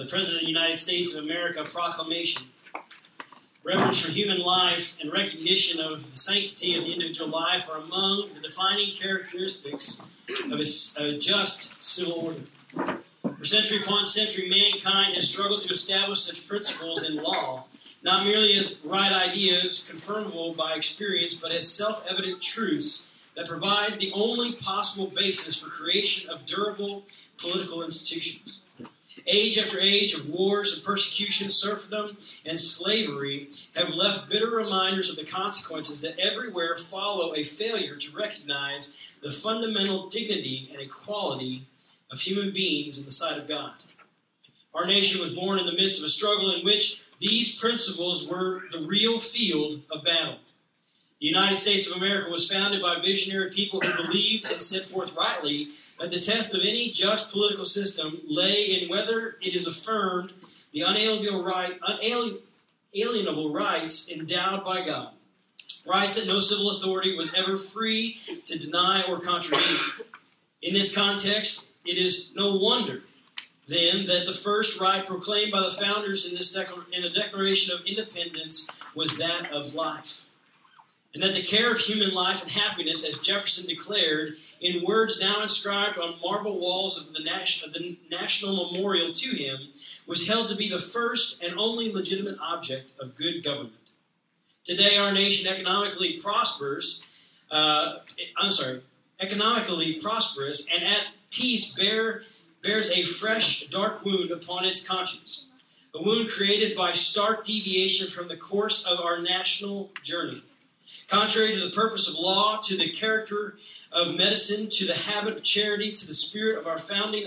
the President of the United States of America proclamation. Reverence for human life and recognition of the sanctity of the individual life are among the defining characteristics of a just civil order. For century upon century, mankind has struggled to establish such principles in law, not merely as right ideas confirmable by experience, but as self-evident truths that provide the only possible basis for creation of durable political institutions. Age after age of wars and persecution, serfdom, and slavery have left bitter reminders of the consequences that everywhere follow a failure to recognize the fundamental dignity and equality of human beings in the sight of God. Our nation was born in the midst of a struggle in which these principles were the real field of battle. The United States of America was founded by visionary people who believed and set forth rightly that the test of any just political system lay in whether it is affirmed the unalienable rights endowed by God, rights that no civil authority was ever free to deny or contravene. In this context, it is no wonder, then, that the first right proclaimed by the founders in the Declaration of Independence was that of life. And that the care of human life and happiness, as Jefferson declared, in words now inscribed on marble walls of the National Memorial to him, was held to be the first and only legitimate object of good government. Today, our nation economically prosperous and at peace bears a fresh, dark wound upon its conscience, a wound created by stark deviation from the course of our national journey. Contrary to the purpose of law, to the character of medicine, to the habit of charity, to the spirit of our founding,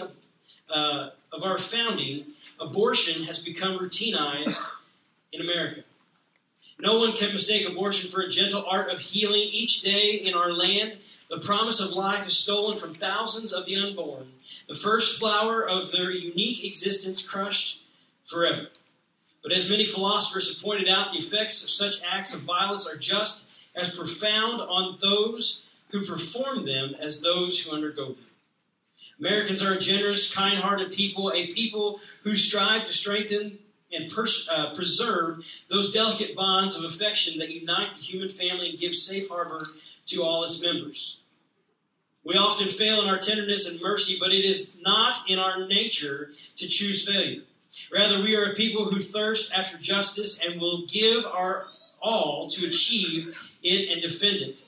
abortion has become routinized in America. No one can mistake abortion for a gentle art of healing. Each day in our land, the promise of life is stolen from thousands of the unborn, the first flower of their unique existence crushed forever. But as many philosophers have pointed out, the effects of such acts of violence are just as profound on those who perform them as those who undergo them. Americans are a generous, kind-hearted people, a people who strive to strengthen and preserve those delicate bonds of affection that unite the human family and give safe harbor to all its members. We often fail in our tenderness and mercy, but it is not in our nature to choose failure. Rather, we are a people who thirst after justice and will give our all to achieve it and defend it.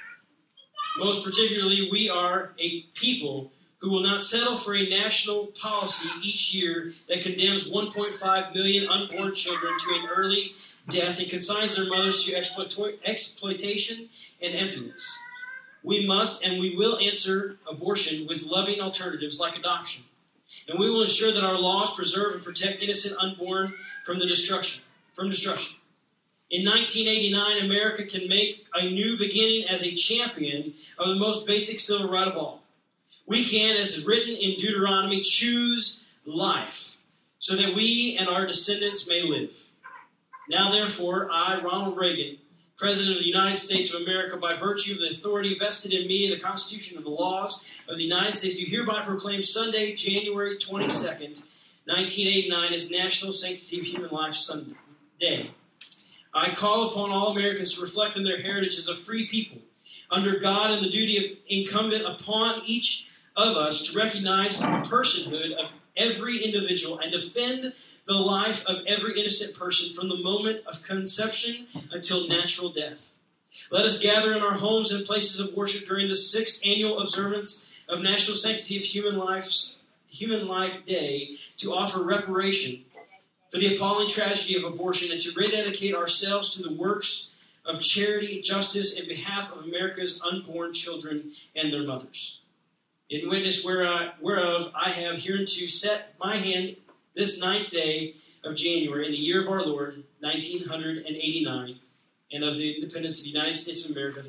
Most particularly, we are a people who will not settle for a national policy each year that condemns 1.5 million unborn children to an early death and consigns their mothers to exploitation and emptiness. We must and we will answer abortion with loving alternatives like adoption. And we will ensure that our laws preserve and protect innocent unborn from destruction. In 1989, America can make a new beginning as a champion of the most basic civil right of all. We can, as is written in Deuteronomy, choose life so that we and our descendants may live. Now, therefore, I, Ronald Reagan, President of the United States of America, by virtue of the authority vested in me in the Constitution of the laws of the United States, do hereby proclaim Sunday, January 22nd, 1989, as National Sanctity of Human Life Day. I call upon all Americans to reflect on their heritage as a free people, under God and the duty incumbent upon each of us to recognize the personhood of every individual and defend the life of every innocent person from the moment of conception until natural death. Let us gather in our homes and places of worship during the 6th annual observance of National Sanctity of Human Life Day to offer reparation for the appalling tragedy of abortion and to rededicate ourselves to the works of charity and justice in behalf of America's unborn children and their mothers. In witness whereof I have hereunto set my hand this 9th day of January in the year of our Lord, 1989, and of the independence of the United States of America, the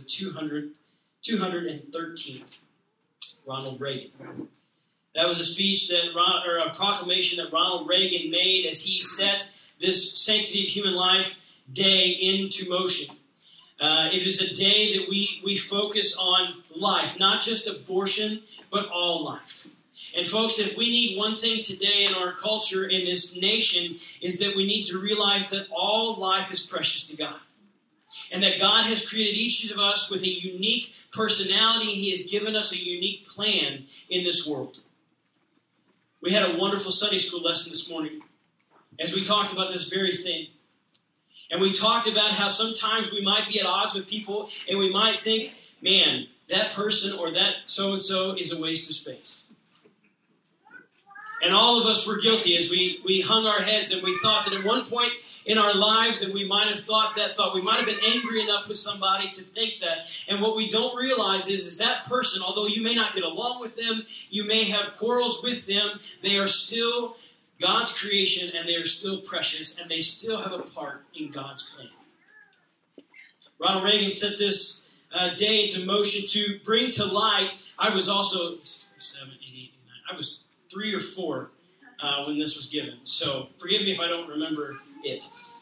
213th. Ronald Reagan. That was a speech a proclamation that Ronald Reagan made as he set this Sanctity of Human Life Day into motion. It is a day that we focus on life, not just abortion, but all life. And folks, if we need one thing today in our culture, in this nation, is that we need to realize that all life is precious to God. And that God has created each of us with a unique personality. He has given us a unique plan in this world. We had a wonderful Sunday school lesson this morning as we talked about this very thing. And we talked about how sometimes we might be at odds with people and we might think, man, that person or that so-and-so is a waste of space. And all of us were guilty as we hung our heads and we thought that at one point in our lives that we might have thought that thought. We might have been angry enough with somebody to think that. And what we don't realize is that person, although you may not get along with them, you may have quarrels with them, they are still God's creation and they are still precious and they still have a part in God's plan. Ronald Reagan set this day into motion to bring to light. I was also 7, 8, 8, 9. I was 3 or 4 when this was given. So forgive me if I don't remember it.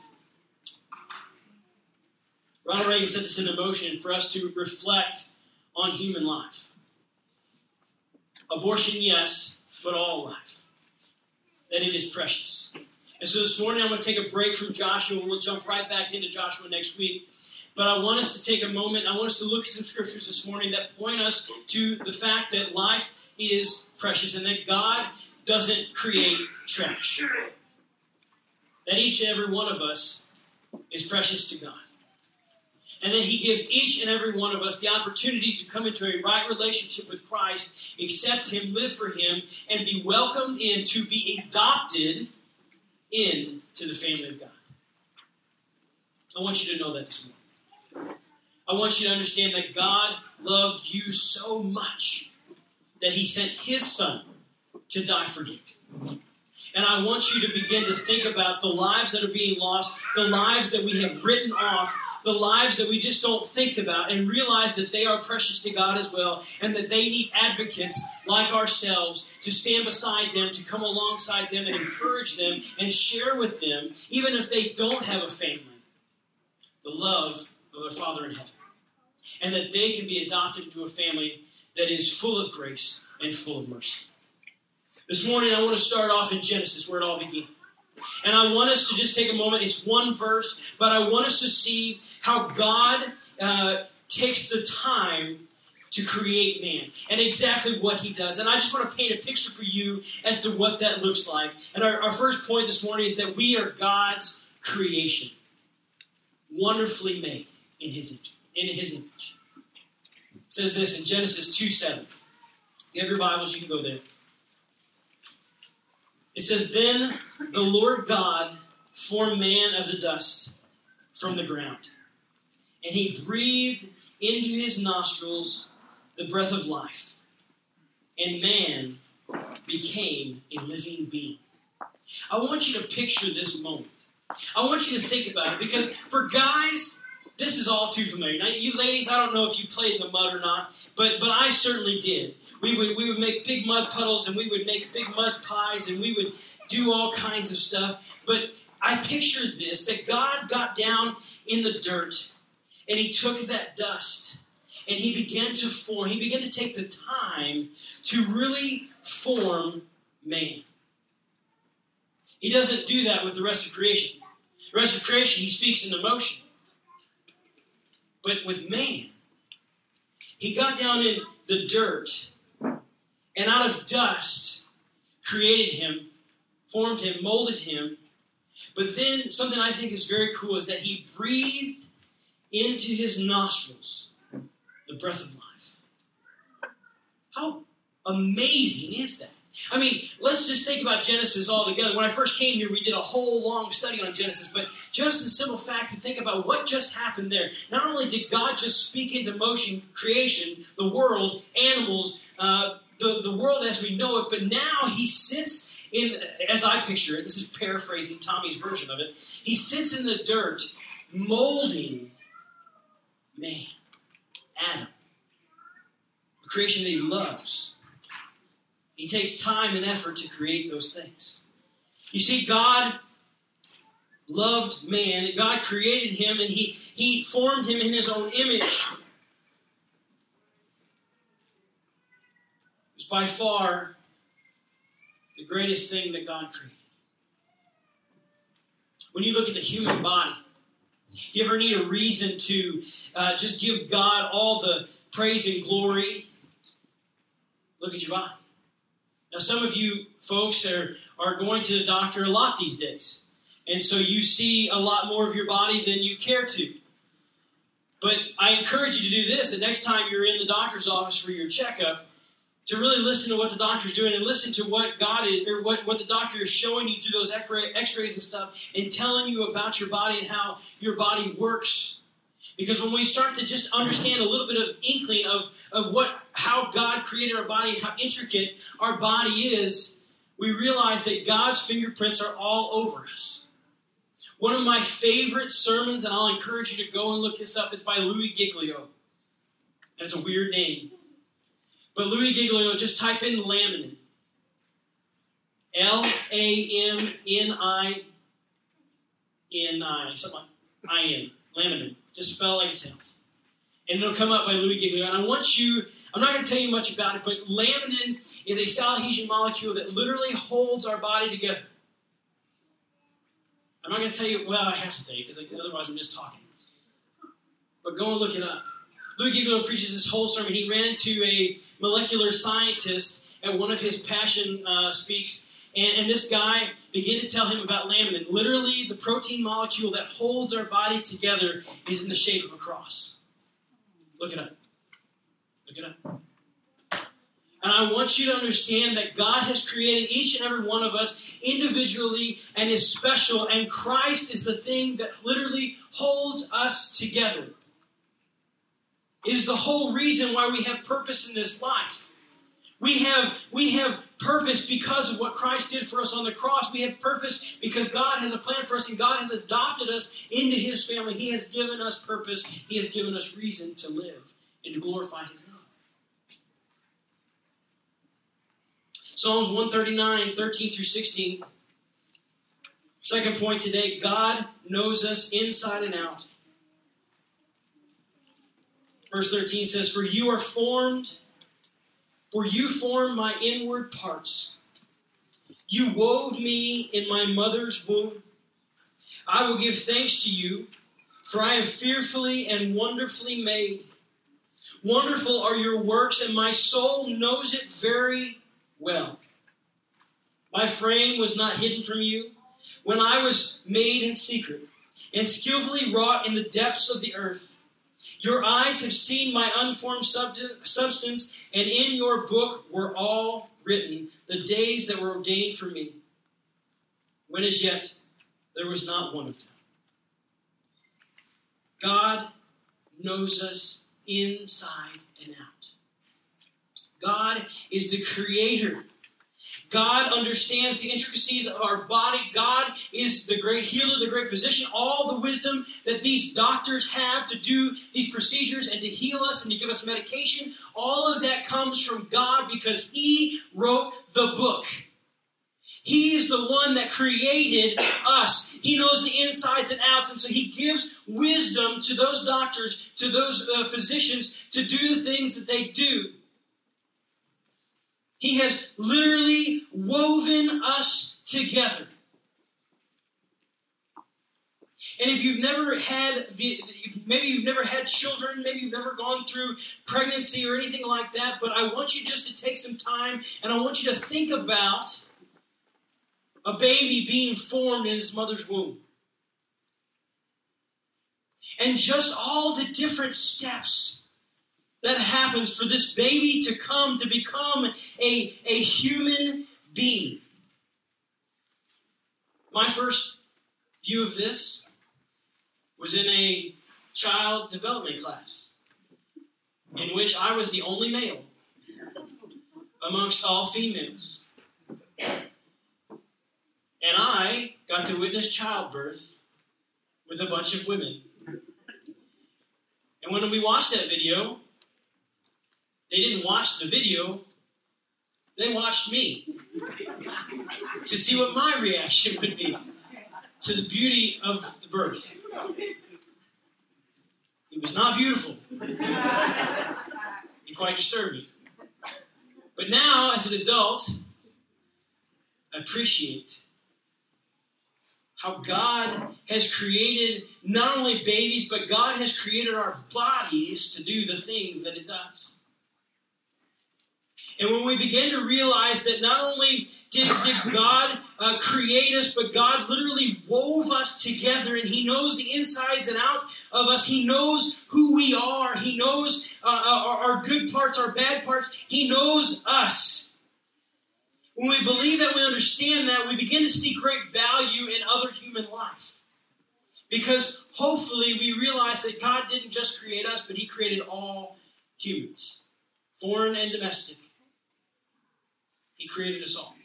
Ronald Reagan set this into motion for us to reflect on human life. Abortion, yes, but all life. That it is precious. And so this morning I'm going to take a break from Joshua and we'll jump right back into Joshua next week. But I want us to take a moment. I want us to look at some scriptures this morning that point us to the fact that life is precious and that God doesn't create trash. That each and every one of us is precious to God. And that He gives each and every one of us the opportunity to come into a right relationship with Christ, accept Him, live for Him, and be welcomed in, to be adopted into the family of God. I want you to know that this morning. I want you to understand that God loved you so much that He sent His Son to die for you. And I want you to begin to think about the lives that are being lost, the lives that we have written off, the lives that we just don't think about, and realize that they are precious to God as well, and that they need advocates like ourselves to stand beside them, to come alongside them and encourage them and share with them, even if they don't have a family, the love of their Father in heaven. And that they can be adopted into a family that is full of grace and full of mercy. This morning I want to start off in Genesis where it all began. And I want us to just take a moment. It's one verse, but I want us to see how God takes the time to create man and exactly what He does. And I just want to paint a picture for you as to what that looks like. And our first point this morning is that we are God's creation, wonderfully made in His image. It says this in Genesis 2:7. If you have your Bibles, you can go there. It says, "Then the Lord God formed man of the dust from the ground, and He breathed into his nostrils the breath of life, and man became a living being." I want you to picture this moment. I want you to think about it, because for guys, this is all too familiar. Now, you ladies, I don't know if you played in the mud or not, but I certainly did. We would make big mud puddles, and we would make big mud pies, and we would do all kinds of stuff. But I picture this, that God got down in the dirt, and He took that dust, and He began to form. He began to take the time to really form man. He doesn't do that with the rest of creation. The rest of creation, He speaks in emotion. But with man, He got down in the dirt and out of dust created him, formed him, molded him. But then something I think is very cool is that He breathed into his nostrils the breath of life. How amazing is that? I mean, let's just think about Genesis all together. When I first came here, we did a whole long study on Genesis, but just the simple fact to think about what just happened there. Not only did God just speak into motion creation, the world, animals, the world as we know it, but now He sits in, as I picture it, this is paraphrasing Tommy's version of it, He sits in the dirt molding man, Adam, a creation that He loves. He takes time and effort to create those things. You see, God loved man. God created him, and He formed him in His own image. It was by far the greatest thing that God created. When you look at the human body, if you ever need a reason to just give God all the praise and glory, look at your body. Now, some of you folks are going to the doctor a lot these days. And so you see a lot more of your body than you care to. But I encourage you to do this. The next time you're in the doctor's office for your checkup, to really listen to what the doctor's doing and listen to what God is, or what the doctor is showing you through those x-rays and stuff, and telling you about your body and how your body works. Because when we start to just understand a little bit of inkling of how God created our body and how intricate our body is, we realize that God's fingerprints are all over us. One of my favorite sermons, and I'll encourage you to go and look this up, is by Louis Giglio. And it's a weird name. But Louis Giglio, just type in laminin. Lamini, something like I-N, laminin. Just spell like it sounds. And it'll come up by Louis Giglio. And I'm not going to tell you much about it, but laminin is a cell adhesion molecule that literally holds our body together. I'm not going to tell you, well, I have to tell you, because otherwise I'm just talking. But go and look it up. Louis Giglio preaches this whole sermon. He ran into a molecular scientist at one of his passion speaks, and this guy began to tell him about laminin. Literally, the protein molecule that holds our body together is in the shape of a cross. Look it up. Look it up. And I want you to understand that God has created each and every one of us individually and is special, and Christ is the thing that literally holds us together. It is the whole reason why we have purpose in this life. We have purpose because of what Christ did for us on the cross. We have purpose because God has a plan for us, and God has adopted us into His family. He has given us purpose. He has given us reason to live and to glorify His name. Psalms 139, 13 through 16. Second point today, God knows us inside and out. Verse 13 says, For you formed my inward parts. You wove me in my mother's womb. I will give thanks to you, for I am fearfully and wonderfully made. Wonderful are your works, and my soul knows it very well. My frame was not hidden from you when I was made in secret and skillfully wrought in the depths of the earth. Your eyes have seen my unformed substance, and in your book were all written, the days that were ordained for me, when as yet there was not one of them. God knows us inside and out. God is the creator. God understands the intricacies of our body. God is the great healer, the great physician. All the wisdom that these doctors have to do these procedures and to heal us and to give us medication, all of that comes from God because He wrote the book. He is the one that created us. He knows the insides and outs, and so He gives wisdom to those doctors, to those physicians, to do the things that they do. He has literally woven us together. And if you've never had, maybe you've never had children, maybe you've never gone through pregnancy or anything like that, but I want you just to take some time and I want you to think about a baby being formed in its mother's womb. And just all the different steps that happens for this baby to come to become a human being. My first view of this was in a child development class in which I was the only male amongst all females. And I got to witness childbirth with a bunch of women. And when we watched that video, they didn't watch the video, they watched me to see what my reaction would be to the beauty of the birth. It was not beautiful. It quite disturbed me. But now, as an adult, appreciate how God has created not only babies, but God has created our bodies to do the things that it does. And when we begin to realize that not only did God create us, but God literally wove us together, and He knows the insides and out of us. He knows who we are. He knows our good parts, our bad parts. He knows us. When we believe that, we understand that, we begin to see great value in other human life. Because hopefully we realize that God didn't just create us, but He created all humans, foreign and domestic. He created us all.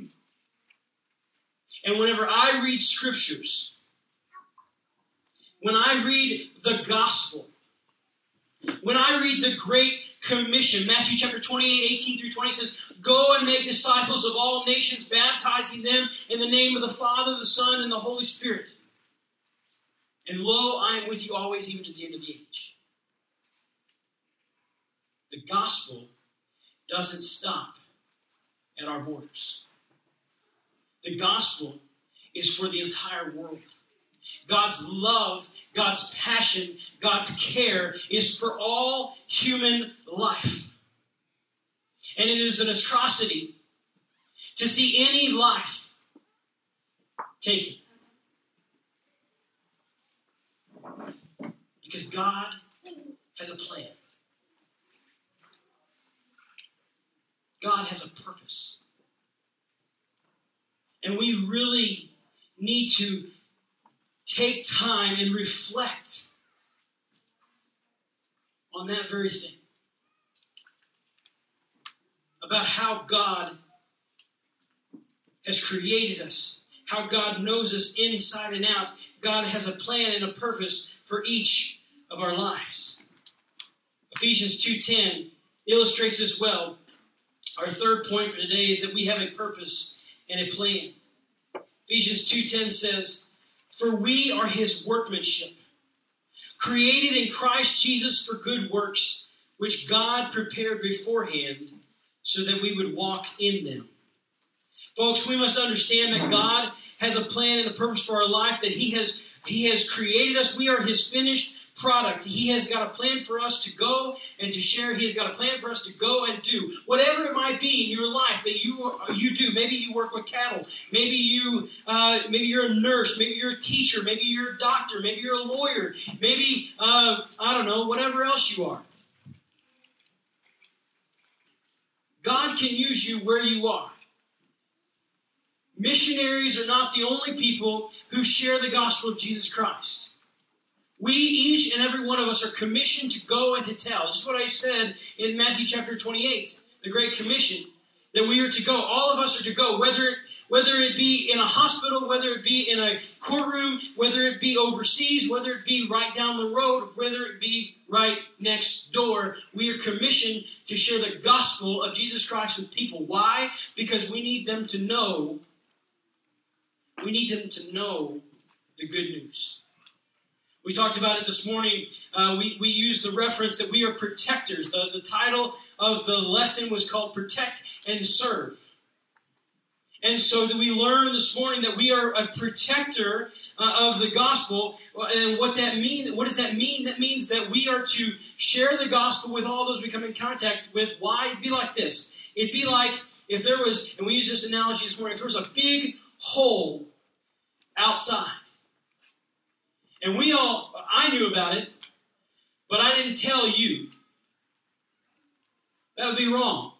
And whenever I read scriptures, when I read the gospel, when I read the Great Commission, Matthew chapter 28, 18 through 20 says, "Go and make disciples of all nations, baptizing them in the name of the Father, the Son, and the Holy Spirit. And lo, I am with you always, even to the end of the age." The gospel doesn't stop at our borders. The gospel is for the entire world. God's love, God's passion, God's care is for all human life. And it is an atrocity to see any life taken. Because God has a plan. God has a purpose. And we really need to take time and reflect on that very thing. About how God has created us. How God knows us inside and out. God has a plan and a purpose for each of our lives. Ephesians 2:10 illustrates this well. Our third point for today is that we have a purpose and a plan. Ephesians 2:10 says, "For we are His workmanship, created in Christ Jesus for good works, which God prepared beforehand so that we would walk in them." Folks, we must understand that God has a plan and a purpose for our life, that He has created us. We are His finished product. He has got a plan for us to go and to share. He has got a plan for us to go and do whatever it might be in your life that you do. Maybe you work with cattle. Maybe you're a nurse. Maybe you're a teacher. Maybe you're a doctor. Maybe you're a lawyer. Maybe I don't know, whatever else you are. God can use you where you are. Missionaries are not the only people who share the gospel of Jesus Christ. We, each and every one of us, are commissioned to go and to tell. This is what I said in Matthew chapter 28, the Great Commission, that we are to go. All of us are to go, whether it be in a hospital, whether it be in a courtroom, whether it be overseas, whether it be right down the road, whether it be right next door. We are commissioned to share the gospel of Jesus Christ with people. Why? Because we need them to know. We need them to know the good news. We talked about it this morning. We used the reference that we are protectors. The title of the lesson was called Protect and Serve. And so we learned this morning that we are a protector of the gospel. And what that means? What does that mean? That means that we are to share the gospel with all those we come in contact with. Why? It'd be like this. It'd be like if there was, and we used this analogy this morning, if there was a big hole outside. And I knew about it, but I didn't tell you. That would be wrong.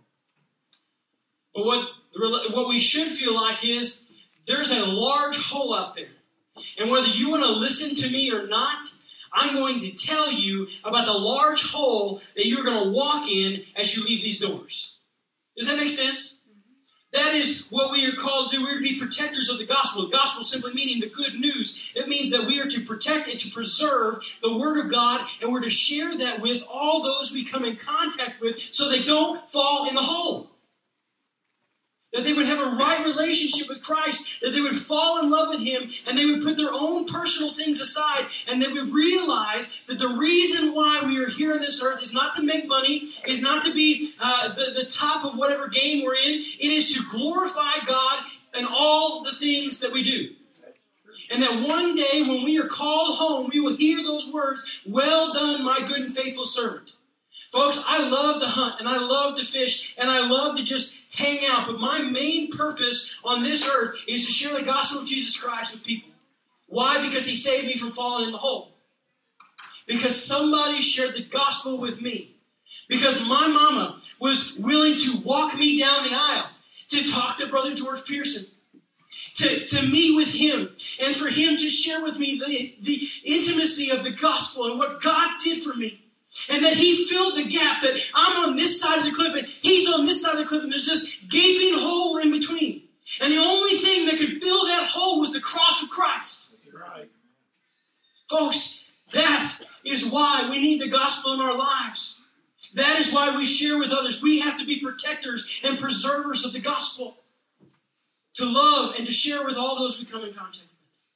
But what we should feel like is there's a large hole out there. And whether you want to listen to me or not, I'm going to tell you about the large hole that you're going to walk in as you leave these doors. Does that make sense? That is what we are called to do. We're to be protectors of the gospel. The gospel simply meaning the good news. It means that we are to protect and to preserve the Word of God, and we're to share that with all those we come in contact with so they don't fall in the hole. That they would have a right relationship with Christ, that they would fall in love with Him, and they would put their own personal things aside, and they would realize that the reason why we are here on this earth is not to make money, is not to be the top of whatever game we're in. It is to glorify God in all the things that we do. And that one day when we are called home, we will hear those words, "Well done, my good and faithful servant." Folks, I love to hunt, and I love to fish, and I love to just hang out. But my main purpose on this earth is to share the gospel of Jesus Christ with people. Why? Because He saved me from falling in the hole. Because somebody shared the gospel with me. Because my mama was willing to walk me down the aisle to talk to Brother George Pearson. To meet with him, and for him to share with me the intimacy of the gospel and what God did for me. And that He filled the gap, that I'm on this side of the cliff and He's on this side of the cliff, and there's this gaping hole in between. And the only thing that could fill that hole was the cross of Christ. Right. Folks, that is why we need the gospel in our lives. That is why we share with others. We have to be protectors and preservers of the gospel. To love and to share with all those we come in contact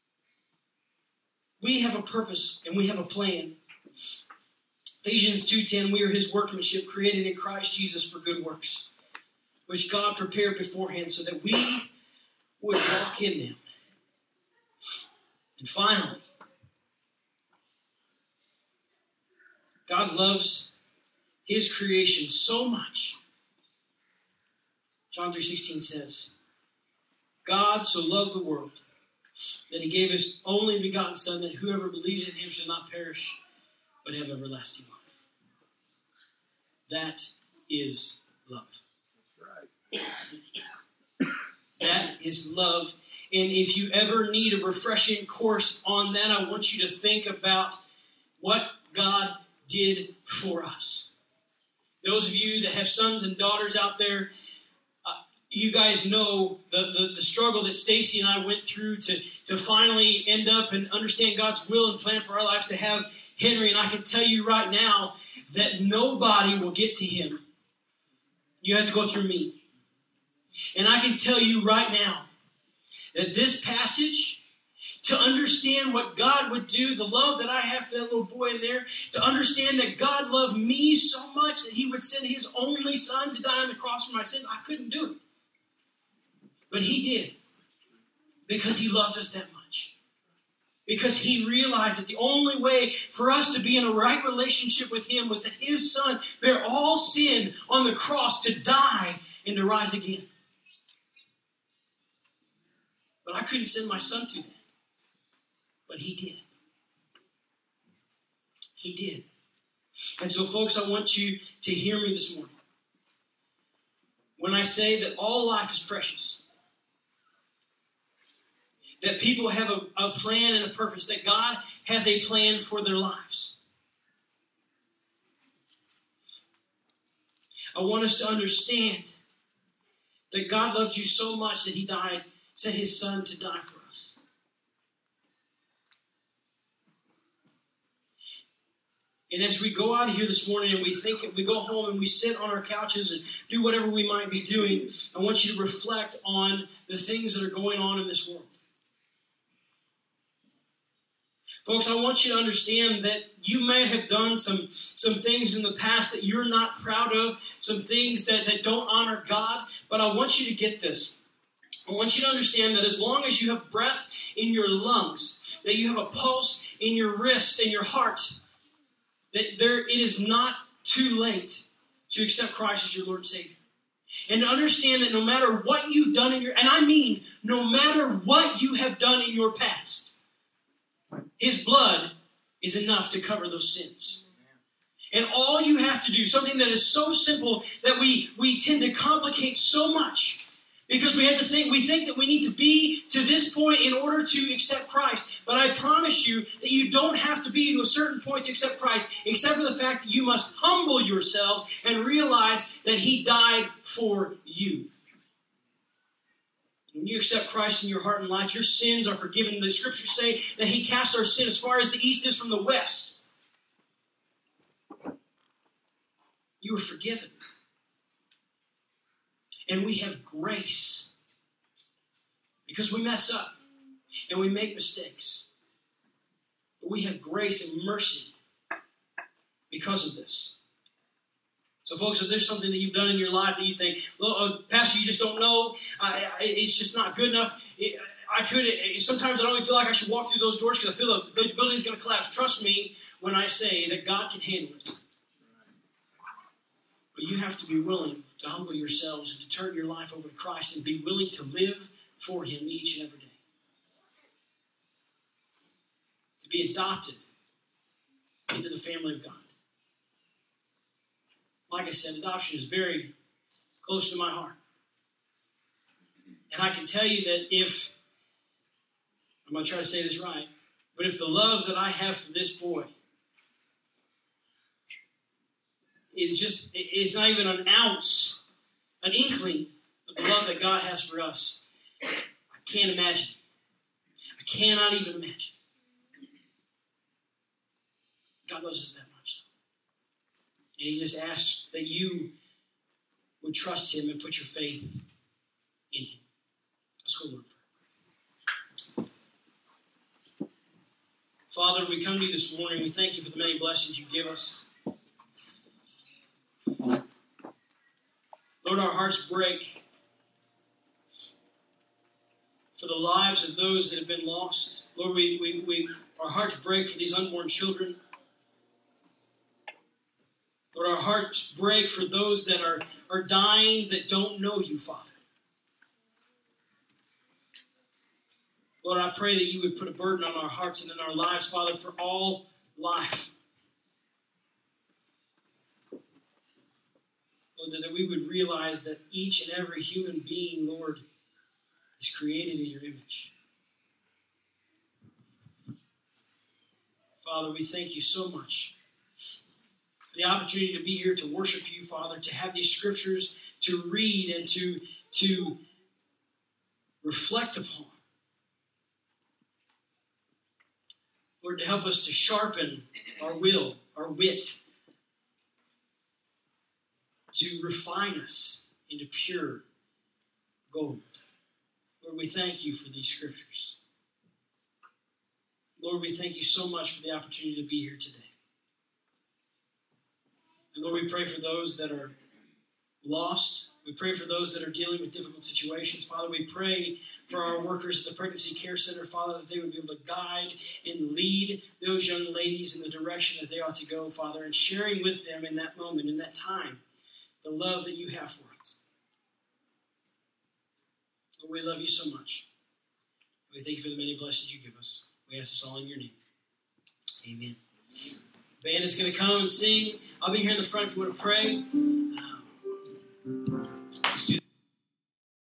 with. We have a purpose and we have a plan. Ephesians 2:10, we are His workmanship, created in Christ Jesus for good works, which God prepared beforehand so that we would walk in them. And finally, God loves His creation so much. John 3:16 says, God so loved the world that He gave His only begotten Son, that whoever believes in Him shall not perish, but have everlasting life. That is love. That's right. That is love. And if you ever need a refreshing course on that, I want you to think about what God did for us. Those of you that have sons and daughters out there, you guys know the struggle that Stacy and I went through to finally end up and understand God's will and plan for our lives, to have Henry. And I can tell you right now that nobody will get to him. You have to go through me. And I can tell you right now that this passage, to understand what God would do, the love that I have for that little boy in there, to understand that God loved me so much that He would send His only Son to die on the cross for my sins, I couldn't do it. But He did. Because He loved us that much. Because He realized that the only way for us to be in a right relationship with Him was that His Son bare all sin on the cross to die and to rise again. But I couldn't send my Son through that. But He did. He did. And so, folks, I want you to hear me this morning. When I say that all life is precious, that people have a plan and a purpose, that God has a plan for their lives. I want us to understand that God loved you so much that He died, sent His Son to die for us. And as we go out of here this morning and we go home and we sit on our couches and do whatever we might be doing, I want you to reflect on the things that are going on in this world. Folks, I want you to understand that you may have done some things in the past that you're not proud of, some things that don't honor God, but I want you to get this. I want you to understand that as long as you have breath in your lungs, that you have a pulse in your wrist and your heart, that it is not too late to accept Christ as your Lord and Savior. And to understand that no matter what you've done and I mean no matter what you have done in your past, His blood is enough to cover those sins. And all you have to do, something that is so simple that we tend to complicate so much, because we think that we need to be to this point in order to accept Christ. But I promise you that you don't have to be to a certain point to accept Christ, except for the fact that you must humble yourselves and realize that He died for you. When you accept Christ in your heart and life, your sins are forgiven. The Scriptures say that He cast our sin as far as the east is from the west. You are forgiven. And we have grace because we mess up and we make mistakes. But we have grace and mercy because of this. So, folks, if there's something that you've done in your life that you think, Pastor, you just don't know, it's just not good enough. Sometimes I don't even feel like I should walk through those doors because I feel the building's going to collapse. Trust me when I say that God can handle it. But you have to be willing to humble yourselves and to turn your life over to Christ and be willing to live for Him each and every day. To be adopted into the family of God. Like I said, adoption is very close to my heart. And I can tell you that I'm going to try to say this right, but if the love that I have for this boy is not even an ounce, an inkling of the love that God has for us, I can't imagine. I cannot even imagine. God loves us that much. And He just asks that you would trust Him and put your faith in Him. Let's go, Lord. Father, we come to you this morning. We thank you for the many blessings you give us. Lord, our hearts break for the lives of those that have been lost. Lord, our hearts break for these unborn children. Lord, our hearts break for those that are dying that don't know you, Father. Lord, I pray that you would put a burden on our hearts and in our lives, Father, for all life. Lord, that we would realize that each and every human being, Lord, is created in your image. Father, we thank you so much for the opportunity to be here to worship you, Father, to have these scriptures to read and to reflect upon. Lord, to help us to sharpen our will, our wit, to refine us into pure gold. Lord, we thank you for these scriptures. Lord, we thank you so much for the opportunity to be here today. And Lord, we pray for those that are lost. We pray for those that are dealing with difficult situations. Father, we pray for our workers at the Pregnancy Care Center, Father, that they would be able to guide and lead those young ladies in the direction that they ought to go, Father, and sharing with them in that moment, in that time, the love that you have for us. Lord, we love you so much. We thank you for the many blessings you give us. We ask this all in your name. Amen. The band is going to come and sing. I'll be here in the front if you want to pray.